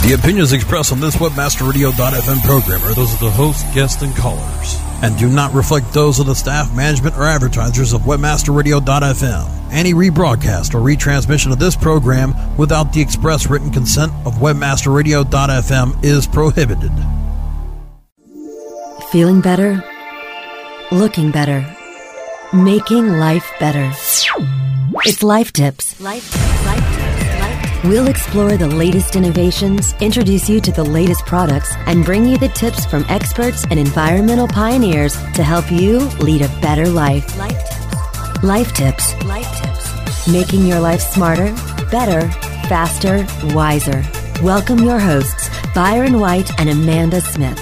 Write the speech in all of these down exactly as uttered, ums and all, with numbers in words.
The opinions expressed on this webmaster radio dot f m program are those of the host, guests, and callers, and do not reflect those of the staff, management, or advertisers of webmaster radio dot f m. Any rebroadcast or retransmission of this program without the express written consent of webmaster radio dot f m is prohibited. Feeling better? Looking better? Making life better. It's Life Tips. Life Tips. Life Tips. We'll explore the latest innovations, introduce you to the latest products, and bring you the tips from experts and environmental pioneers to help you lead a better life. Life Tips. Life Tips. Life Tips. Making your life smarter, better, faster, wiser. Welcome your hosts, Byron White and Amanda Smith.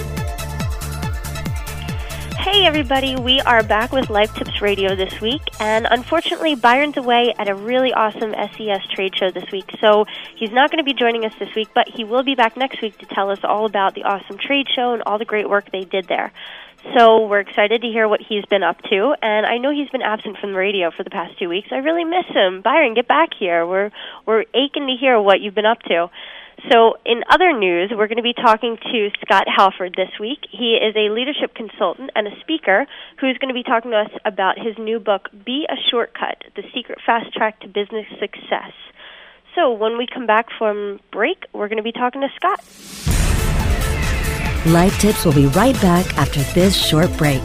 Hey everybody, we are back with Life Tips Radio this week, and unfortunately Byron's away at a really awesome S E S trade show this week, so he's not going to be joining us this week, but he will be back next week to tell us all about the awesome trade show and all the great work they did there. So we're excited to hear what he's been up to, and I know he's been absent from the radio for the past two weeks. I really miss him. Byron, get back here. We're we're aching to hear what you've been up to. So in other news, we're going to be talking to Scott Halford this week. He is a leadership consultant and a speaker who's going to be talking to us about his new book, Be a Shortcut, The Secret Fast Track to Business Success. So when we come back from break, we're going to be talking to Scott. Life Tips will be right back after this short break.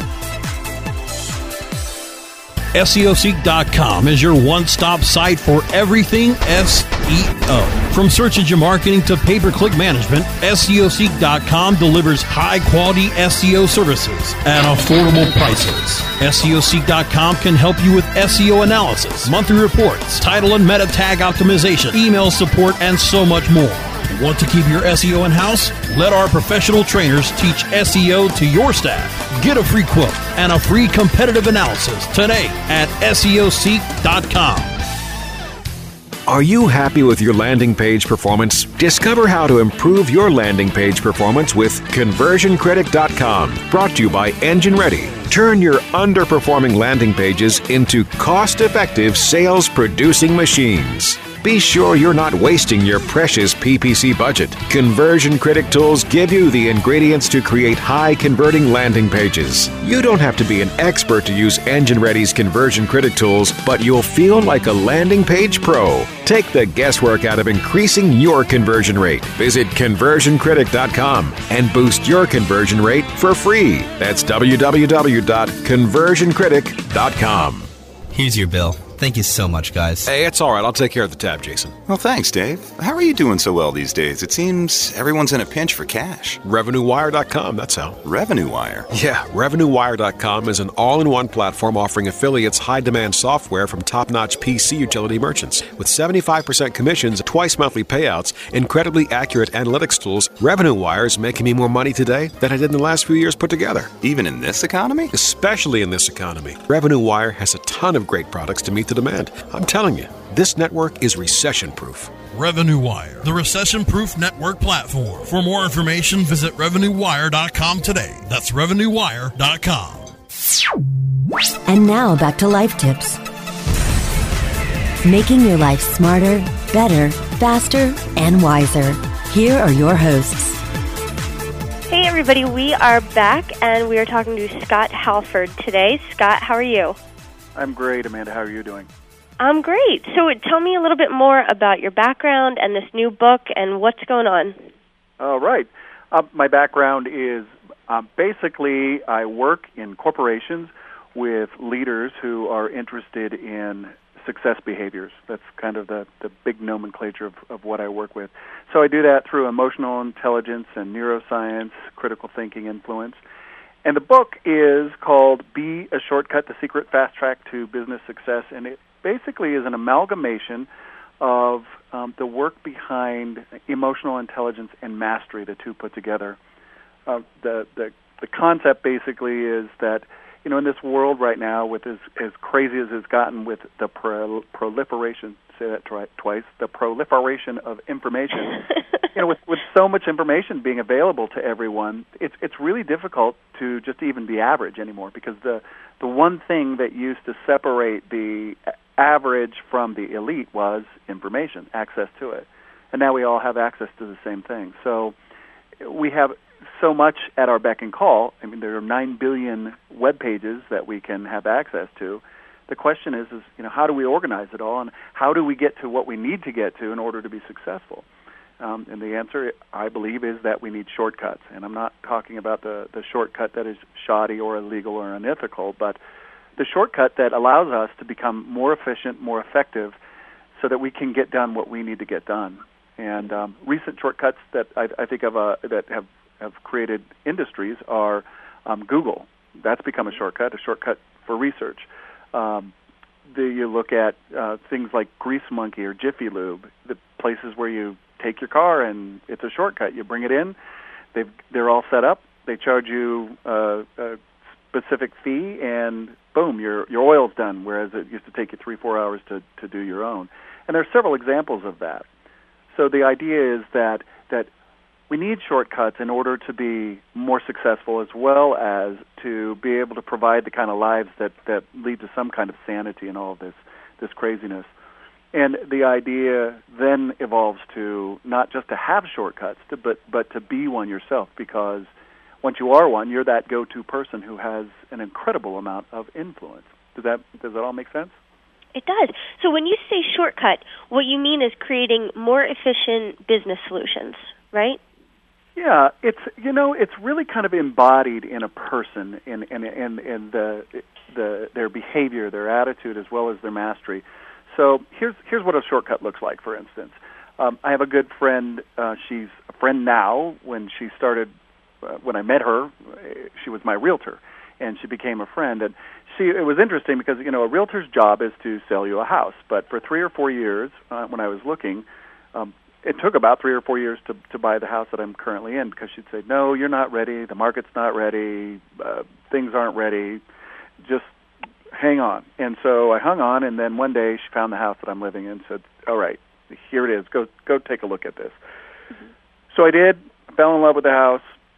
S E O Seek dot com is your one-stop site for everything S E O. From search engine marketing to pay-per-click management, S E O Seek dot com delivers high-quality S E O services at affordable prices. S E O Seek dot com can help you with S E O analysis, monthly reports, title and meta tag optimization, email support, and so much more. Want to keep your S E O in-house? Let our professional trainers teach S E O to your staff. Get a free quote and a free competitive analysis today at S E O Seek dot com. Are you happy with your landing page performance? Discover how to improve your landing page performance with conversion critic dot com. Brought to you by Engine Ready. Turn your underperforming landing pages into cost-effective sales-producing machines. Be sure you're not wasting your precious P P C budget. Conversion Critic tools give you the ingredients to create high-converting landing pages. You don't have to be an expert to use Engine Ready's Conversion Critic tools, but you'll feel like a landing page pro. Take the guesswork out of increasing your conversion rate. Visit conversion critic dot com and boost your conversion rate for free. That's w w w dot conversion critic dot com. Here's your bill. Thank you so much, guys. Hey, it's all right. I'll take care of the tab, Jason. Well, thanks, Dave. How are you doing so well these days? It seems everyone's in a pinch for cash. revenue wire dot com, that's how. Revenue Wire? Yeah, revenue wire dot com is an all-in-one platform offering affiliates high-demand software from top-notch P C utility merchants. With seventy-five percent commissions, twice monthly payouts, incredibly accurate analytics tools, Revenue Wire is making me more money today than I did in the last few years put together. Even in this economy? Especially in this economy. Revenue Wire has a ton of great products to meet the demand. I'm telling you, this network is recession-proof. Revenue Wire, the recession-proof network platform. For more information, visit revenue wire dot com today. That's revenue wire dot com. And now back to Life Tips. Making your life smarter, better, faster, and wiser. Here are your hosts. Hey everybody, we are back, and we are talking to Scott Halford today. Scott, how are you? I'm great, Amanda. How are you doing? I'm great. So tell me a little bit more about your background and this new book and what's going on. All right. Uh, my background is uh, basically I work in corporations with leaders who are interested in success behaviors. That's kind of the, the big nomenclature of, of what I work with. So I do that through emotional intelligence and neuroscience, critical thinking influence. And the book is called Be a Shortcut, The Secret Fast Track to Business Success, and it basically is an amalgamation of um, the work behind emotional intelligence and mastery, the two put together. Uh, the, the the concept basically is that, you know, in this world right now, with as, as crazy as it's gotten with the pro- proliferation, say that twi- twice, the proliferation of information, you know, with, with so much information being available to everyone, it's it's really difficult to just even be average anymore, because the the one thing that used to separate the average from the elite was information, access to it. and now we all have access to the same thing. So we have so much at our beck and call. I mean, there are nine billion web pages that we can have access to. The question is, is, you know, how do we organize it all, and how do we get to what we need to get to in order to be successful? Um, and the answer, I believe, is that we need shortcuts. And I'm not talking about the, the shortcut that is shoddy or illegal or unethical, but the shortcut that allows us to become more efficient, more effective, so that we can get done what we need to get done. And um, recent shortcuts that I, I think of uh, that have, have created industries are um, Google. That's become a shortcut, a shortcut for research. Um, the, you look at uh, things like Grease Monkey or Jiffy Lube, the places where you take your car and it's a shortcut. You bring it in, they've, they're all set up. They charge you uh, a specific fee, and boom, your your oil's done, whereas it used to take you three, four hours to, to do your own. And there are several examples of that. So the idea is that that we need shortcuts in order to be more successful, as well as to be able to provide the kind of lives that, that lead to some kind of sanity in all of this, this craziness. And the idea then evolves to not just to have shortcuts, to, but but to be one yourself, because once you are one, you're that go-to person who has an incredible amount of influence. Does that does that all make sense? It does. So when you say shortcut, what you mean is creating more efficient business solutions, right? Yeah, it's you know it's really kind of embodied in a person, in in in, in the the their behavior, their attitude, as well as their mastery. So here's here's what a shortcut looks like. For instance, um, I have a good friend. Uh, she's a friend now. When she started, uh, when I met her, she was my realtor, and she became a friend. And she it was interesting because you know a realtor's job is to sell you a house. But for three or four years, uh, when I was looking, um, it took about three or four years to to buy the house that I'm currently in, because she'd say, "No, you're not ready. The market's not ready. Uh, things aren't ready. Just hang on." And so I hung on, and then one day she found the house that I'm living in and said, "All right, here it is. Go go take a look at this." Mm-hmm. So I did. Fell in love with the house.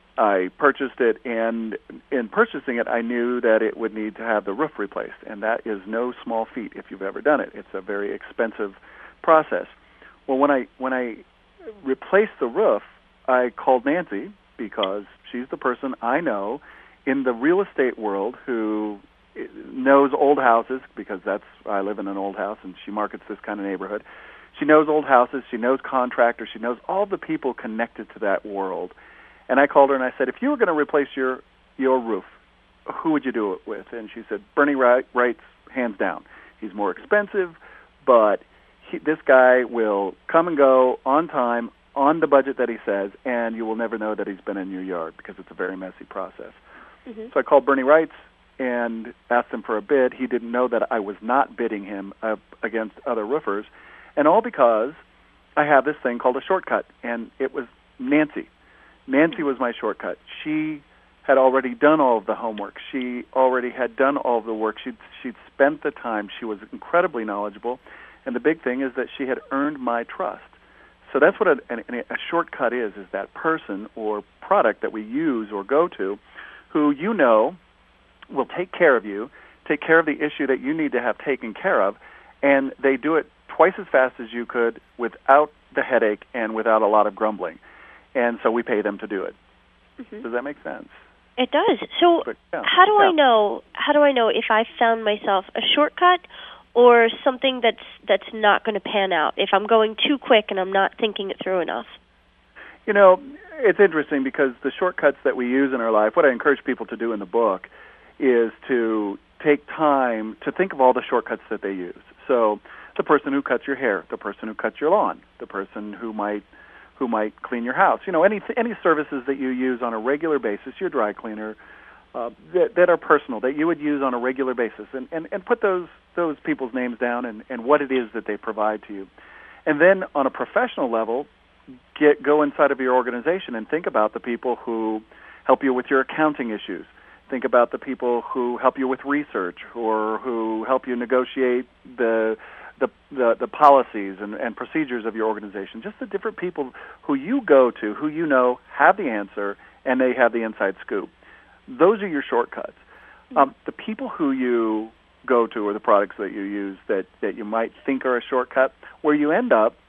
I purchased it, and in purchasing it, I knew that it would need to have the roof replaced, and that is no small feat if you've ever done it. It's a very expensive process. Well, when I when I replaced the roof, I called Nancy, because she's the person I know in the real estate world who knows old houses, because that's I live in an old house, and she markets this kind of neighborhood. She knows old houses. She knows contractors. She knows all the people connected to that world. And I called her and I said, "If you were going to replace your your roof, who would you do it with?" And she said, "Bernie Wright's, hands down. He's more expensive, but he, this guy will come and go on time, on the budget that he says, and you will never know that he's been in your yard, because it's a very messy process." Mm-hmm. So I called Bernie Wright's and asked him for a bid. He didn't know that I was not bidding him up against other roofers, and all because I have this thing called a shortcut, and it was Nancy. Nancy was my shortcut. She had already done all of the homework. She already had done all of the work. She'd, she'd spent the time. She was incredibly knowledgeable, and the big thing is that she had earned my trust. So that's what a, a, a shortcut is, is that person or product that we use or go to who you know will take care of you, take care of the issue that you need to have taken care of, and they do it twice as fast as you could without the headache and without a lot of grumbling. And so we pay them to do it. Mm-hmm. Does that make sense? It does. So but, yeah. how do yeah. I know how do I know if I found myself a shortcut or something that's that's not going to pan out, if I'm going too quick and I'm not thinking it through enough? You know, it's interesting, because the shortcuts that we use in our life, what I encourage people to do in the book is to take time to think of all the shortcuts that they use. So the person who cuts your hair, the person who cuts your lawn, the person who might who might clean your house. You know, any any services that you use on a regular basis, your dry cleaner, uh, that, that are personal, that you would use on a regular basis, and, and, and put those those people's names down and, and what it is that they provide to you. And then on a professional level, get go inside of your organization and think about the people who help you with your accounting issues. Think about the people who help you with research, or who help you negotiate the the the, the policies and, and procedures of your organization. Just the different people who you go to, who you know have the answer, and they have the inside scoop. Those are your shortcuts. Mm-hmm. Um, the people who you go to, or the products that you use that, that you might think are a shortcut, where you end up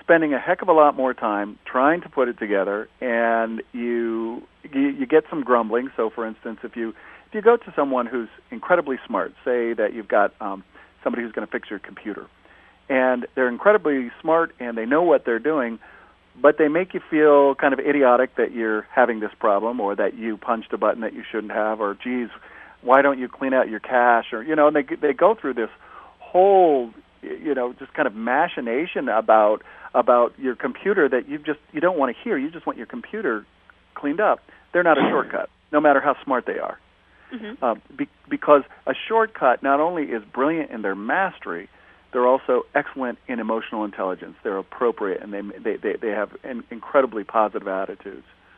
spending a heck of a lot more time trying to put it together, and you you, you get some grumbling. So, for instance, if you if you go to someone who's incredibly smart, say that you've got um, somebody who's going to fix your computer, and they're incredibly smart and they know what they're doing, but they make you feel kind of idiotic that you're having this problem, or that you punched a button that you shouldn't have, or geez, why don't you clean out your cache, or you know, and they they go through this whole, you know, just kind of machination about about your computer that you just you don't want to hear. You just want your computer cleaned up. They're not a shortcut, no matter how smart they are, Mm-hmm. uh, be, because a shortcut not only is brilliant in their mastery, they're also excellent in emotional intelligence. They're appropriate, and they they they, they have an incredibly positive attitudes.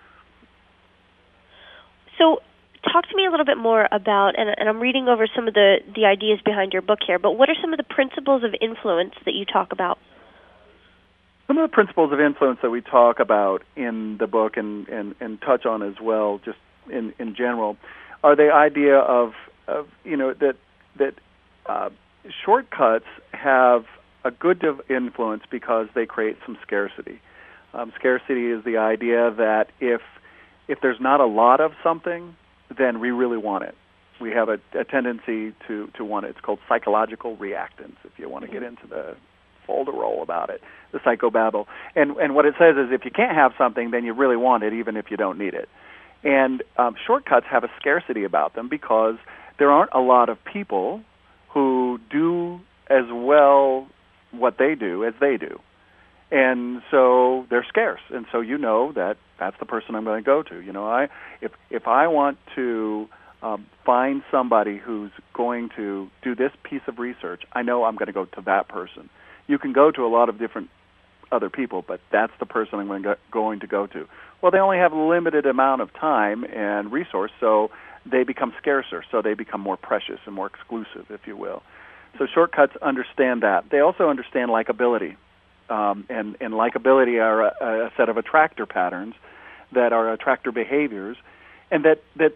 So, talk to me a little bit more about, and, and I'm reading over some of the, the ideas behind your book here, but what are some of the principles of influence that you talk about? Some of the principles of influence that we talk about in the book and, and, and touch on as well, just in, in general, are the idea of, of you know, that that uh, shortcuts have a good influence because they create some scarcity. Um, scarcity is the idea that if if there's not a lot of something, then we really want it. We have a, a tendency to, to want it. It's called psychological reactance, if you want to get into the folderol about it, the psychobabble. And and what it says is if you can't have something, then you really want it, even if you don't need it. And um, shortcuts have a scarcity about them because there aren't a lot of people who do as well what they do as they do. And so they're scarce. And so you know that that's the person I'm going to go to. You know, I if if I want to um, find somebody who's going to do this piece of research, I know I'm going to go to that person. You can go to a lot of different other people, but that's the person I'm going to go, going to go to. Well, they only have a limited amount of time and resource, so they become scarcer, so they become more precious and more exclusive, if you will. So shortcuts understand that. They also understand likability. Um, and, and likability are a, a set of attractor patterns that are attractor behaviors, and that, that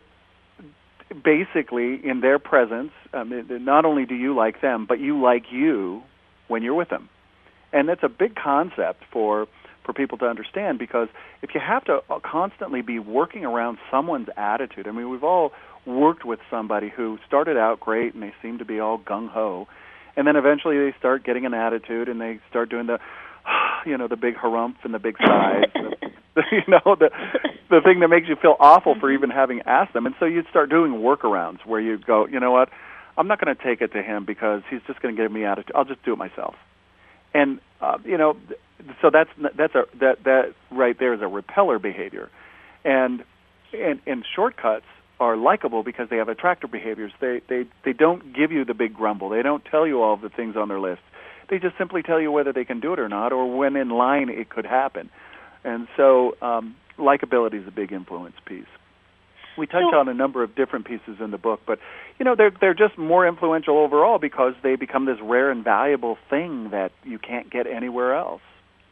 basically in their presence, um, not only do you like them, but you like you when you're with them. And that's a big concept for for people to understand, because if you have to constantly be working around someone's attitude, I mean, we've all worked with somebody who started out great and they seem to be all gung-ho, and then eventually they start getting an attitude and they start doing the, you know, the big harumph and the big sighs, the, you know, the the thing that makes you feel awful for even having asked them. And so you'd start doing workarounds where you go, you know what, I'm not going to take it to him because he's just going to give me attitude. I'll just do it myself. And uh, you know, so that's that's a that that right there is a repeller behavior, and and and shortcuts are likable because they have attractor behaviors. They they they don't give you the big grumble. They don't tell you all of the things on their list. They just simply tell you whether they can do it or not, or when in line it could happen. And so um, likability is a big influence piece. We touch so, on a number of different pieces in the book, but you know they're they're just more influential overall because they become this rare and valuable thing that you can't get anywhere else.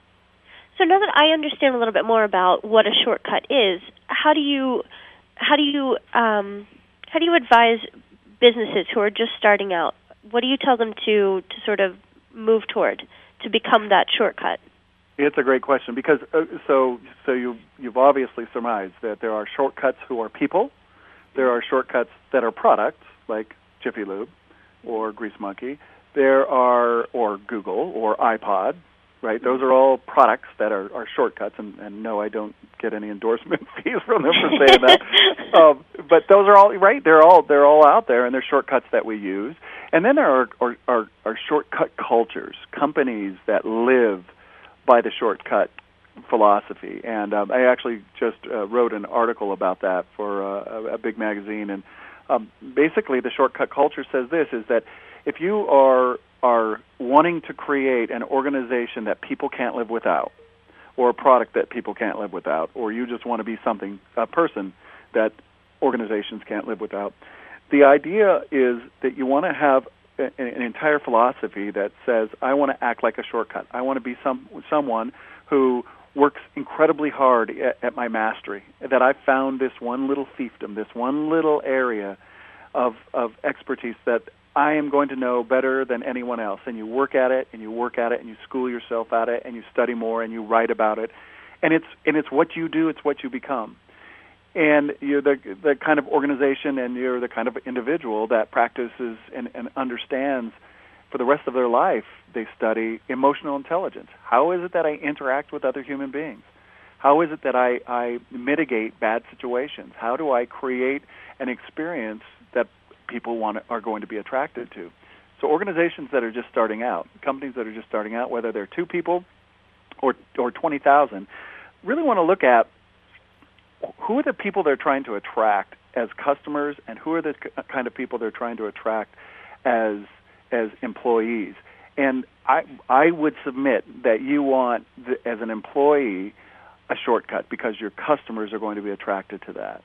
So now that I understand a little bit more about what a shortcut is, how do you how do you um, how do you advise businesses who are just starting out? What do you tell them to to sort of move toward to become that shortcut? It's a great question because uh, so so you you've obviously surmised that there are shortcuts who are people, there are shortcuts that are products like Jiffy Lube or Grease Monkey, there are or Google or iPod, right? Those are all products that are, are shortcuts, and, and no, I don't get any endorsement fees from them for saying that. um, but those are all right. They're all they're all out there, and they're shortcuts that we use. And then there are are, are, are shortcut cultures, companies that live by the shortcut philosophy. And um, I actually just uh, wrote an article about that for uh, a, a big magazine. And um, basically the shortcut culture says this, is that if you are are wanting to create an organization that people can't live without, or a product that people can't live without, or you just want to be something, a person that organizations can't live without, the idea is that you want to have an entire philosophy that says, I want to act like a shortcut. I want to be some someone who works incredibly hard at, at my mastery, that I found this one little fiefdom, this one little area of of expertise that I am going to know better than anyone else. And you work at it, and you work at it, and you school yourself at it, and you study more, and you write about it. And it's and it's what you do, it's what you become. And you're the the kind of organization, and you're the kind of individual that practices and, and understands for the rest of their life. They study emotional intelligence. How is it that I interact with other human beings? How is it that I, I mitigate bad situations? How do I create an experience that people want are going to be attracted to? So organizations that are just starting out, companies that are just starting out, whether they're two people or or twenty thousand, really want to look at who are the people they're trying to attract as customers, and who are the kind of people they're trying to attract as as employees. And I I would submit that you want, the, as an employee, a shortcut, because your customers are going to be attracted to that.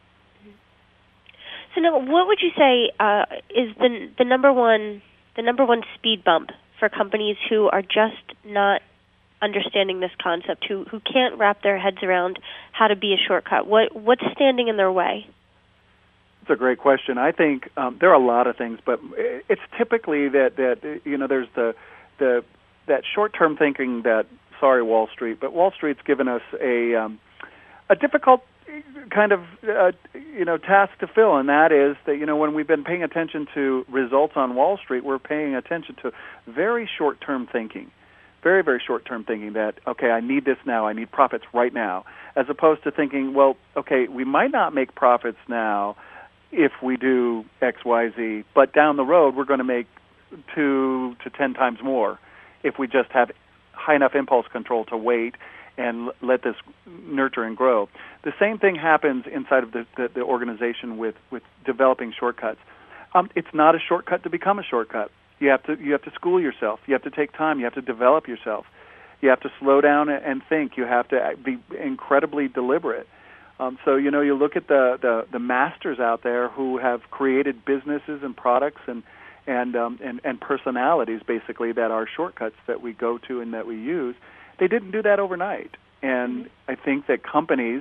So now, what would you say uh, is the the number one the number one speed bump for companies who are just not understanding this concept, who who can't wrap their heads around how to be a shortcut? What what's standing in their way? It's a great question. I think um, there are a lot of things, but it's typically that that you know there's the the that short-term thinking that, sorry, Wall Street, but Wall Street's given us a um, a difficult kind of uh, you know task to fill, and that is that you know when we've been paying attention to results on Wall Street, we're paying attention to very short-term thinking. Very, very short-term thinking that, okay, I need this now, I need profits right now, as opposed to thinking, well, okay, we might not make profits now if we do X, Y, Z, but down the road we're going to make two to ten times more if we just have high enough impulse control to wait and l- let this nurture and grow. The same thing happens inside of the, the, the organization with, with developing shortcuts. Um, it's not a shortcut to become a shortcut. You have to you have to school yourself. You have to take time. You have to develop yourself. You have to slow down and think. You have to be incredibly deliberate. Um, so you know you look at the, the, the masters out there who have created businesses and products and and, um, and and personalities basically that are shortcuts that we go to and that we use. They didn't do that overnight. And I think that companies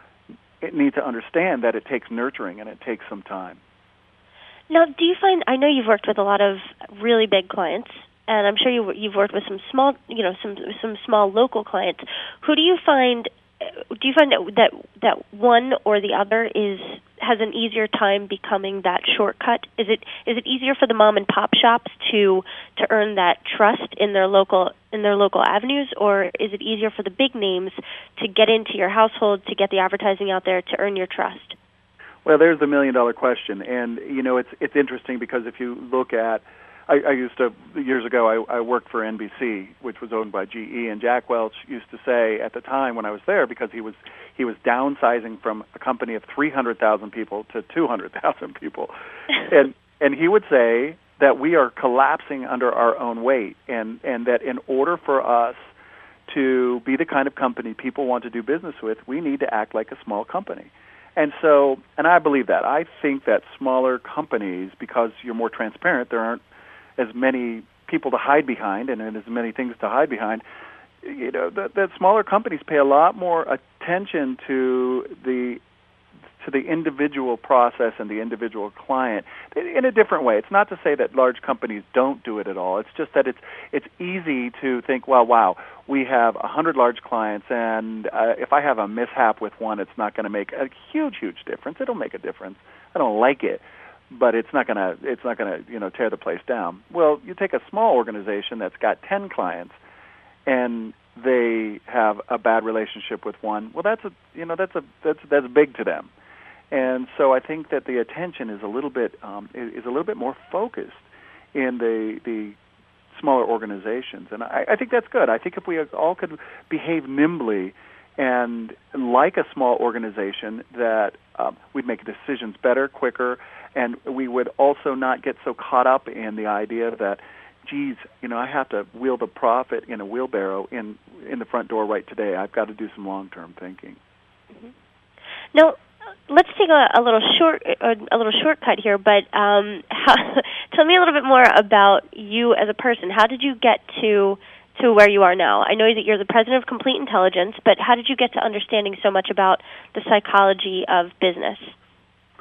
need to understand that it takes nurturing and it takes some time. Now, do you find, I know you've worked with a lot of really big clients, and I'm sure you, you've worked with some small, you know, some some small local clients. Who do you find, do you find that that, that one or the other is has an easier time becoming that shortcut? Is it is it easier for the mom and pop shops to to earn that trust in their local in their local avenues, or is it easier for the big names to get into your household, to get the advertising out there, to earn your trust? Well, there's the million-dollar question, and you know it's it's interesting because if you look at, I, I used to years ago I, I worked for N B C, which was owned by G E, and Jack Welch used to say at the time when I was there, because he was he was downsizing from a company of three hundred thousand people to two hundred thousand people, and and he would say that we are collapsing under our own weight, and and that in order for us to be the kind of company people want to do business with, we need to act like a small company. And so, and I believe that. I think that smaller companies, because you're more transparent, there aren't as many people to hide behind and as many things to hide behind, you know, that, that smaller companies pay a lot more attention to the to the individual process and the individual client in a different way. It's not to say that large companies don't do it at all. It's just that it's it's easy to think, well, wow, we have one hundred large clients, and uh, if I have a mishap with one, it's not going to make a huge, huge difference. It'll make a difference. I don't like it, but it's not going to it's not going to you know tear the place down. Well, you take a small organization that's got ten clients, and they have a bad relationship with one. Well, that's a you know that's a that's that's big to them. And so I think that the attention is a little bit um, is a little bit more focused in the the smaller organizations, and I, I think that's good. I think if we all could behave nimbly and like a small organization, that um, we'd make decisions better, quicker, and we would also not get so caught up in the idea that, geez, you know, I have to wheel the profit in a wheelbarrow in in the front door right today. I've got to do some long-term thinking. Mm-hmm. Now, let's take a, a little short, a, a little shortcut here. But um, how, tell me a little bit more about you as a person. How did you get to to where you are now? I know that you're the president of Complete Intelligence, but how did you get to understanding so much about the psychology of business?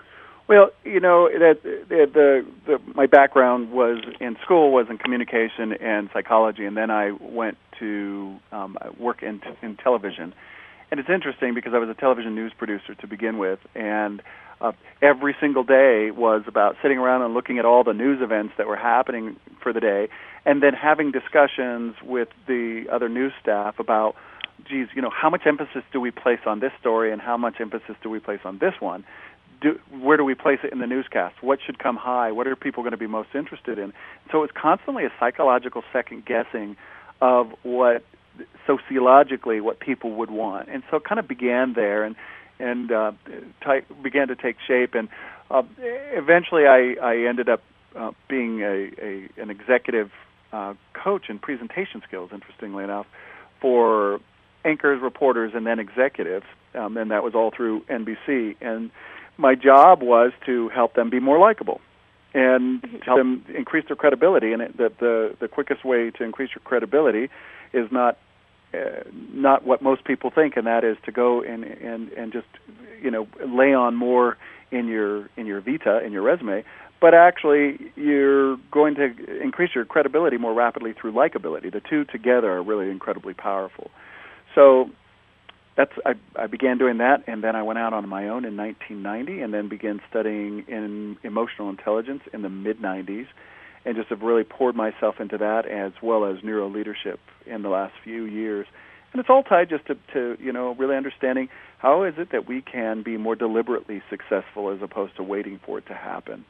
Well, you know, that the, the, the my background was in school was in communication and psychology, and then I went to um, work in, in television. And it's interesting because I was a television news producer to begin with, and uh, every single day was about sitting around and looking at all the news events that were happening for the day, and then having discussions with the other news staff about, geez, you know, how much emphasis do we place on this story and how much emphasis do we place on this one? Do, where do we place it in the newscast? What should come high? What are people going to be most interested in? So it's constantly a psychological second guessing of what sociologically what people would want, and so it kind of began there, and and uh, ty- began to take shape, and uh, eventually I, I ended up uh, being a, a an executive uh, coach in presentation skills. Interestingly enough, for anchors, reporters, and then executives, um, and that was all through N B C. And my job was to help them be more likable and help them increase their credibility. And it, the, the the quickest way to increase your credibility is not uh, not what most people think, and that is to go and, and, and just you know lay on more in your in your vita, in your resume, but actually you're going to increase your credibility more rapidly through likability. The two together are really incredibly powerful. So that's I, I began doing that, and then I went out on my own in nineteen ninety, and then began studying in emotional intelligence in the mid nineties, and just have really poured myself into that as well as neuro leadership in the last few years. And it's all tied just to, to you know really understanding how is it that we can be more deliberately successful as opposed to waiting for it to happen.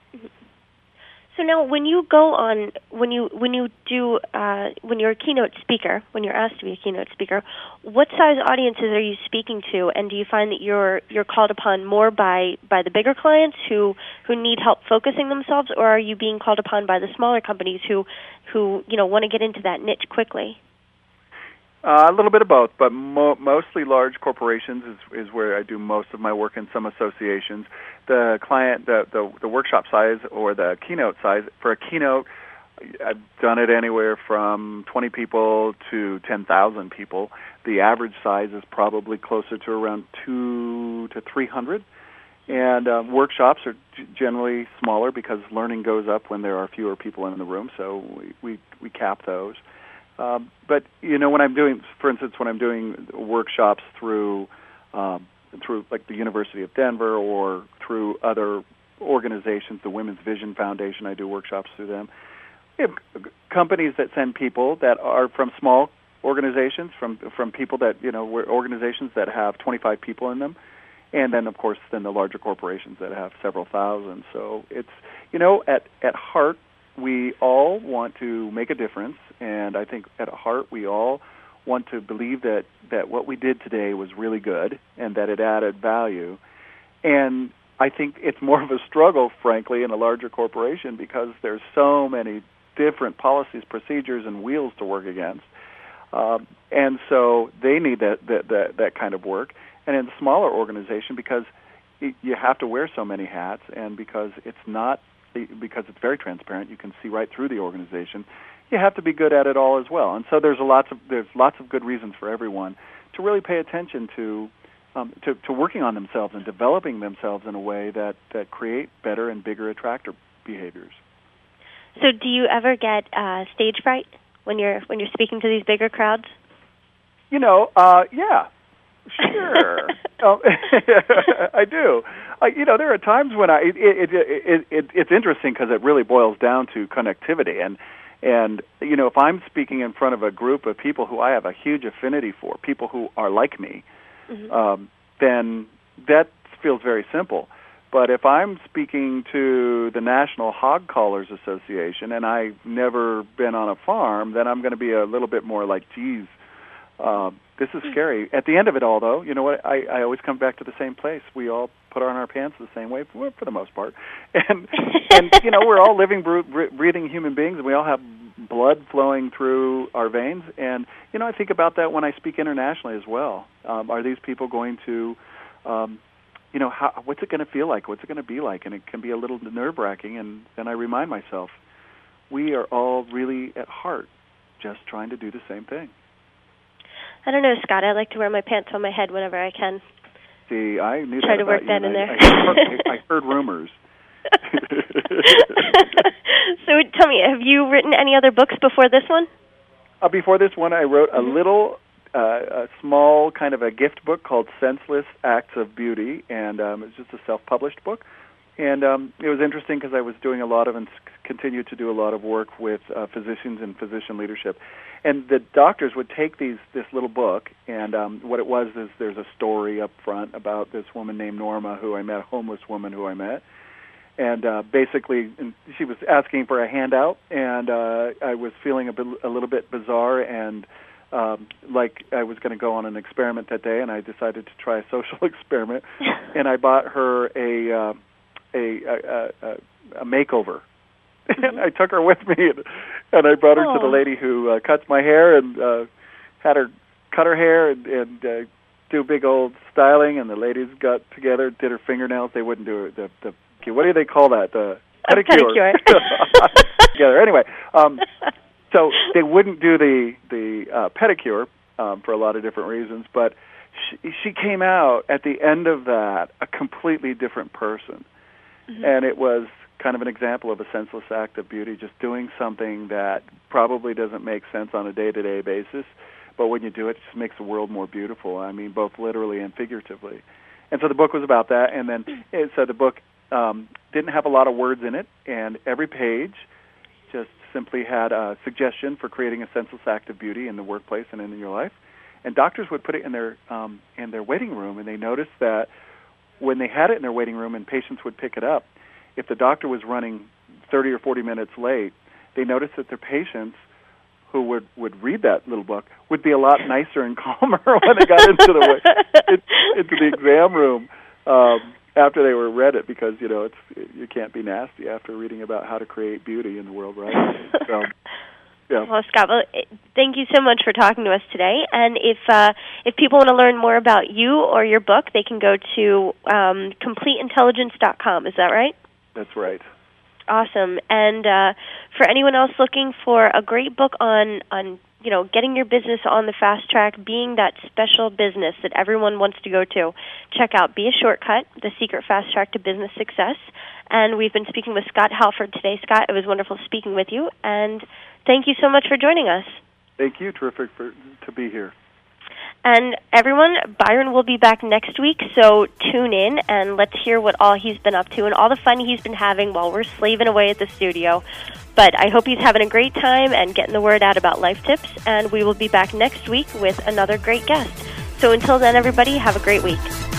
So now, when you go on, when you when you do, uh, when you're a keynote speaker, when you're asked to be a keynote speaker, what size audiences are you speaking to, and do you find that you're you're called upon more by, by the bigger clients who, who need help focusing themselves, or are you being called upon by the smaller companies who who you know want to get into that niche quickly? Uh, a little bit of both, but mo- mostly large corporations is, is where I do most of my work, in some associations. The client, the, the the workshop size or the keynote size, for a keynote, I've done it anywhere from twenty people to ten thousand people. The average size is probably closer to around two to three hundred. And uh, workshops are g- generally smaller because learning goes up when there are fewer people in the room, so we, we, we cap those. Um, but you know, when I'm doing, for instance, when I'm doing workshops through, um, through like the University of Denver or through other organizations, the Women's Vision Foundation, I do workshops through them. We have companies that send people that are from small organizations, from from people that you know, organizations that have twenty-five people in them, and then of course then the larger corporations that have several thousand. So it's you know, at at heart, we all want to make a difference, and I think at heart we all want to believe that, that what we did today was really good and that it added value. And I think it's more of a struggle, frankly, in a larger corporation because there's so many different policies, procedures, and wheels to work against. Um, and so they need that, that, that, that kind of work. And in a smaller organization, because you have to wear so many hats and because it's not because it's very transparent, you can see right through the organization. You have to be good at it all as well, and so there's a lots of there's lots of good reasons for everyone to really pay attention to um, to, to working on themselves and developing themselves in a way that, that create better and bigger attractor behaviors. So, do you ever get uh, stage fright when you're when you're speaking to these bigger crowds? You know, uh, yeah, sure. um, I do. Uh, you know, there are times when I it it, it, it it's interesting because it really boils down to connectivity, and and you know, if I'm speaking in front of a group of people who I have a huge affinity for, people who are like me, mm-hmm. um, then that feels very simple. But if I'm speaking to the National Hog Callers Association and I've never been on a farm, then I'm going to be a little bit more like, geez. Uh, this is scary. At the end of it all, though, you know what? I, I always come back to the same place. We all put on our pants the same way, for, for the most part. And, and you know, we're all living, breathing human beings, and we all have blood flowing through our veins. And, you know, I think about that when I speak internationally as well. Um, are these people going to, um, you know, how, what's it going to feel like? What's it going to be like? And it can be a little nerve-wracking. And then I remind myself, we are all really, at heart, just trying to do the same thing. I don't know, Scott. I like to wear my pants on my head whenever I can. See, I knew Try that to work about that you, in I, there. I, heard, I heard rumors. So tell me, have you written any other books before this one? Uh, before this one, I wrote mm-hmm. a little, uh, a small kind of a gift book called Senseless Acts of Beauty, and um, it's just a self-published book. And um, it was interesting because I was doing a lot of and continue to do a lot of work with uh, physicians and physician leadership. And the doctors would take these this little book, and um, what it was is there's a story up front about this woman named Norma who I met, a homeless woman who I met. And uh, basically, she was asking for a handout, and uh, I was feeling a, bit, a little bit bizarre, and um, like I was going to go on an experiment that day, and I decided to try a social experiment, and I bought her a uh, a, a, a, a makeover. Mm-hmm. And I took her with me, and, and I brought her Aww. to the lady who uh, cuts my hair, and uh, had her cut her hair and, and uh, do big old styling, and the ladies got together, did her fingernails. They wouldn't do it. The, the What do they call that? The pedicure. pedicure. Together. Anyway, um, so they wouldn't do the the uh, pedicure um, for a lot of different reasons, but she, she came out at the end of that a completely different person, mm-hmm. and it was kind of an example of a senseless act of beauty, just doing something that probably doesn't make sense on a day-to-day basis, but when you do it, it just makes the world more beautiful. I mean, both literally and figuratively. And so the book was about that, and then it, so the book Um, didn't have a lot of words in it, and every page just simply had a suggestion for creating a senseless act of beauty in the workplace and in your life. And doctors would put it in their um, in their waiting room, and they noticed that when they had it in their waiting room and patients would pick it up, if the doctor was running thirty or forty minutes late, they noticed that their patients who would, would read that little book would be a lot nicer and calmer when they got into the into the exam room. Um, after they were read it, because, you know, it's you can't be nasty after reading about how to create beauty in the world, right? So, yeah. Well, Scott, well, thank you so much for talking to us today. And if uh, if people want to learn more about you or your book, they can go to um, complete intelligence dot com. Is that right? That's right. Awesome. And uh, for anyone else looking for a great book on on you know, getting your business on the fast track, being that special business that everyone wants to go to, check out Be a Shortcut, The Secret Fast Track to Business Success. And we've been speaking with Scott Halford today. Scott, it was wonderful speaking with you, and thank you so much for joining us. Thank you. Terrific for, to be here. And everyone, Byron will be back next week, so tune in and let's hear what all he's been up to and all the fun he's been having while we're slaving away at the studio. But I hope he's having a great time and getting the word out about Life Tips, and we will be back next week with another great guest. So until then, everybody, have a great week.